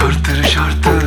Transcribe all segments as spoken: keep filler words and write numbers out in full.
Şarttır şarttır.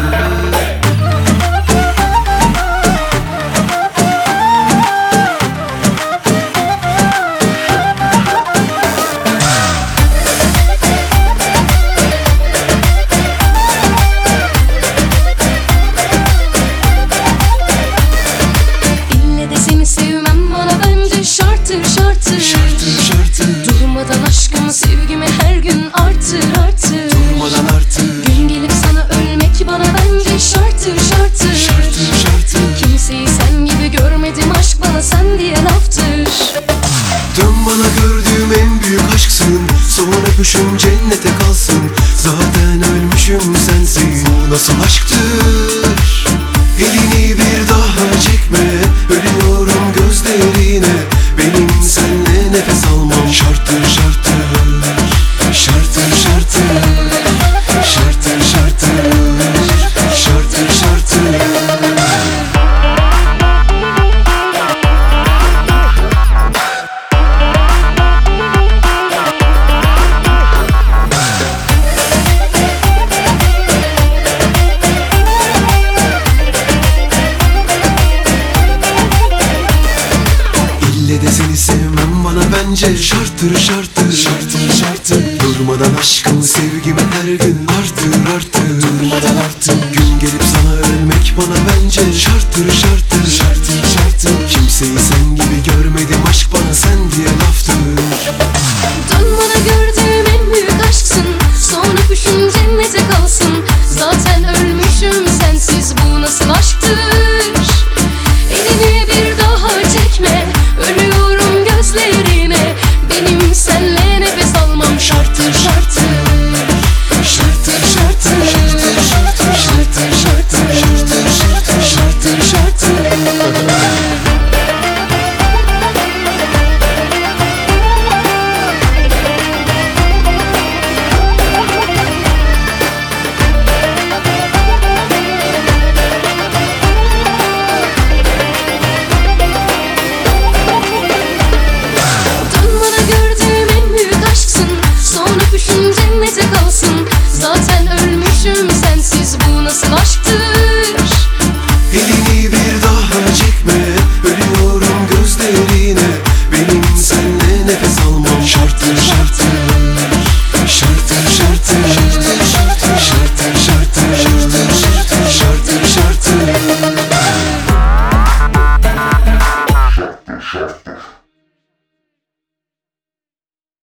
İlle de seni sevmem bana bence şarttır şarttır. Şarttır şarttır. Durmadan aşkımı sevgimi her gün artır artır. Durmadan artır. Gün gelip sana ölmek bana bence şarttır şarttır. Şarttır şarttır. Kimseyi sen gibi görmedim, aşk bana sen diye laftır. Dön bana, gördüğüm en büyük aşksın. Son öpüşüm cennete kalsın. Zaten ölmüşüm sensiz. Bu nasıl aşktır? Elini bir daha çekme. Ölüyorum gözlerine. Benim senle nefes almam. Şarttır şarttır. Şarttır şarttır. Şarttır şarttır. Şarttır şarttır. İlle de seni sevmem bana bence şarttır şarttır. Şarttır şarttır. Durmadan aşkım sevgimi her gün artır artır. Durmadan artır. Gün gelip sana ölmek bana bence şarttır şarttır. Şarttır şarttır. Kimseyi sen gibi görmedim, aşk bana sen diye laftır. Dön bana, gördüğüm en büyük aşksın. Son öpüşün cennete kalsın. Zaten ölmüşüm sensiz, bu nasıl aşktır? Elini bir daha çekme. Ölüyorum gözlerine. Benim senle nefes almam şarttır şarttır. Şarttır şarttır. Şarttır şarttır. Şarttır şarttır. Dön bana, gördüğüm en büyük aşksın. Son öpüşün cennete kalsın. Zaten ölmüşüm sensiz, bu nasıl aşktır? Elini bir daha çekme. Ölüyorum gözlerine. Benim senle nefes almam. Şarttır şarttır.